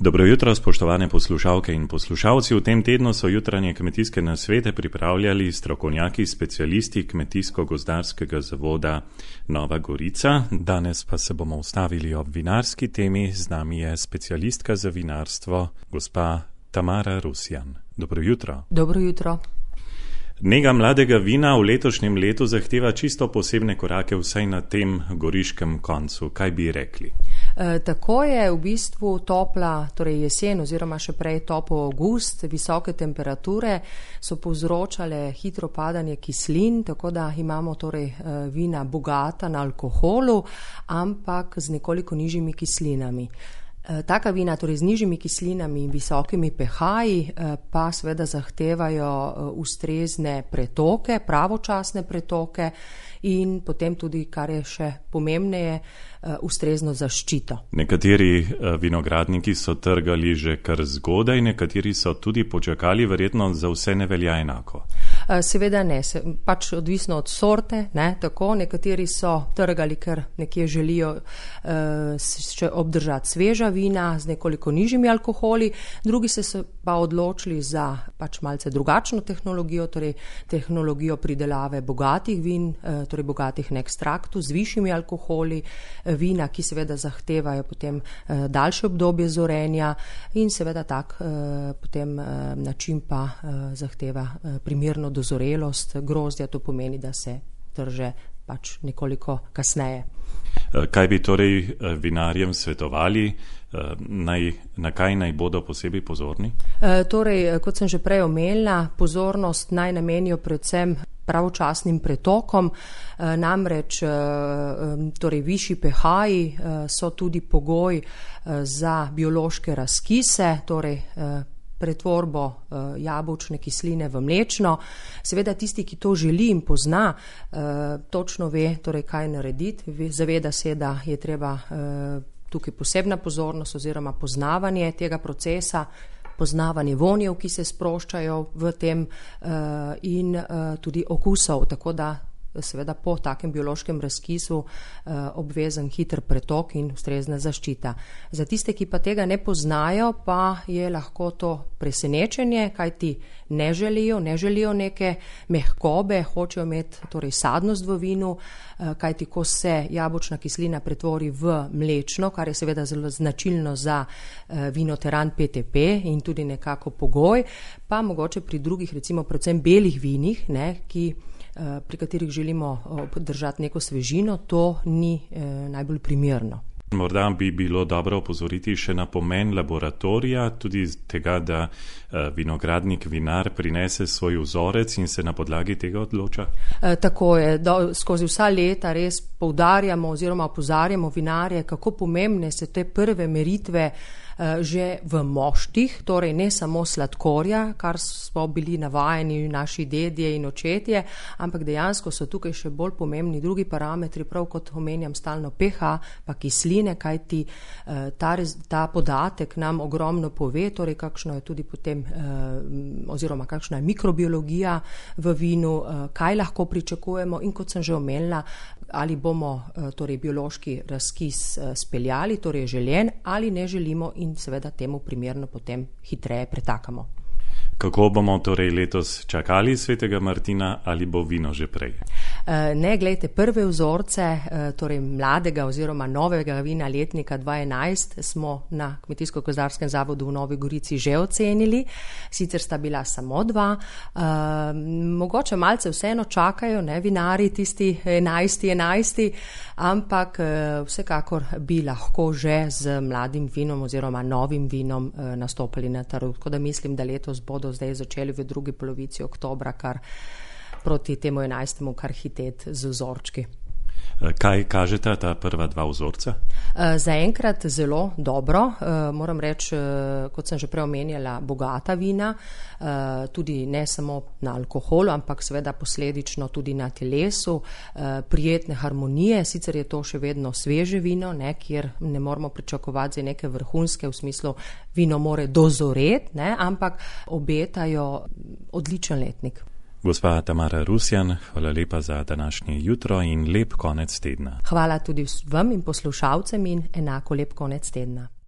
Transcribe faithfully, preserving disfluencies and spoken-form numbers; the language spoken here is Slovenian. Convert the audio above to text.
Dobro jutro, spoštovane poslušalke in poslušalci. V tem tednu so jutranje kmetijske nasvete pripravljali strokovnjaki, specialisti Kmetijsko-gozdarskega zavoda Nova Gorica. Danes pa se bomo ustavili ob vinarski temi. Z nami je specialistka za vinarstvo, gospa Tamara Rusjan. Dobro jutro. Dobro jutro. Nega mladega vina v letošnjem letu zahteva čisto posebne korake, vsaj na tem goriškem koncu. Kaj bi rekli? E, tako je v bistvu topla, torej jesen oziroma še prej topel avgust, visoke temperature so povzročale hitro padanje kislin, tako da imamo torej vina bogata na alkoholu, ampak z nekoliko nižjimi kislinami. Taka vina, torej z nižjimi kislinami in visokimi pehaji, pa seveda zahtevajo ustrezne pretoke, pravočasne pretoke in potem tudi, kar je še pomembneje, ustrezno zaščito. Nekateri vinogradniki so trgali že kar zgodaj, nekateri so tudi počakali, verjetno za vse ne velja enako. Seveda ne, se, pač odvisno od sorte, ne, tako, nekateri so trgali, ker nekje želijo uh, še obdržati sveža vina z nekoliko nižjimi alkoholi, drugi se so pa odločili za pač malce drugačno tehnologijo, torej tehnologijo pridelave bogatih vin, uh, torej bogatih na ekstraktu z višjimi alkoholi, uh, vina, ki seveda zahtevajo potem uh, daljše obdobje zorenja in seveda tak uh, potem uh, način pa uh, zahteva uh, primerno dozorelost grozdja, to pomeni, da se trže pač nekoliko kasneje. Kaj bi torej vinarjem svetovali, naj, na kaj naj bodo posebej pozorni? E, torej, kot sem že prej omenila, pozornost naj namenijo predvsem pravočasnim pretokom, e, namreč e, torej višji pehaji e, so tudi pogoj e, za biološke razkise, torej e, pretvorbo uh, jabolčne kisline v mlečno. Seveda tisti, ki to želi in pozna, uh, točno ve, torej, kaj narediti. Zaveda se, da je treba uh, tukaj posebna pozornost oziroma poznavanje tega procesa, poznavanje vonjev, ki se sproščajo v tem uh, in uh, tudi okusov, tako da seveda po takem biološkem razkisu eh, obvezen hiter pretok in ustrezna zaščita. Za tiste, ki pa tega ne poznajo, pa je lahko to presenečenje, kaj ti ne želijo, ne želijo neke mehkobe, hočejo imeti torej sadnost v vinu, eh, kaj ti ko se jabolčna kislina pretvori v mlečno, kar je seveda zelo značilno za eh, vino Teran P T P in tudi nekako pogoj, pa mogoče pri drugih, recimo predvsem belih vinih, ne, ki pri katerih želimo držati neko svežino, to ni eh, najbolj primerno. Morda bi bilo dobro opozoriti še na pomen laboratorija, tudi tega, da eh, vinogradnik, vinar prinese svoj vzorec in se na podlagi tega odloča. E, tako je, do, skozi vsa leta res poudarjamo oziroma opozarjamo vinarje, kako pomembne so te prve meritve že v moštih, torej ne samo sladkorja, kar smo bili navajeni naši dedje in očetje, ampak dejansko so tukaj še bolj pomembni drugi parametri, prav kot omenjam stalno pH, pa kisline, kajti ta, ta podatek nam ogromno pove, torej kakšno je tudi potem oziroma kakšna je mikrobiologija v vinu, kaj lahko pričakujemo in kot sem že omenila, ali bomo torej biološki razkis speljali, torej želen ali ne želimo in seveda temu primerno potem hitreje pretakamo. Kako bomo torej letos čakali svetega Martina ali bo vino že prej? Ne, glejte, prve vzorce, torej mladega oziroma novega vina letnika dva tisoč enajst smo na Kmetijsko-gozdarskem zavodu v Novi Gorici že ocenili, sicer sta bila samo dva, uh, mogoče malce vseeno čakajo, ne, vinari tisti enajsti enajsti, ampak uh, vsekakor bi lahko že z mladim vinom oziroma novim vinom uh, nastopili na trgu, tako da mislim, da letos bodo zdaj začeli v drugi polovici oktobra, kar proti temu enajstemu kar hitet z vzorčki. Kaj kažeta ta prva dva vzorca? Zaenkrat zelo dobro, moram reči, kot sem že prej omenjala, bogata vina, tudi ne samo na alkoholu, ampak seveda posledično tudi na telesu, prijetne harmonije, sicer je to še vedno sveže vino, ne, kjer ne moramo pričakovati za neke vrhunske, v smislu vino more dozoreti, ne, ampak obetajo odličen letnik. Gospa Tamara Rusjan, hvala lepa za današnje jutro in lep konec tedna. Hvala tudi vam in poslušalcem in enako lep konec tedna.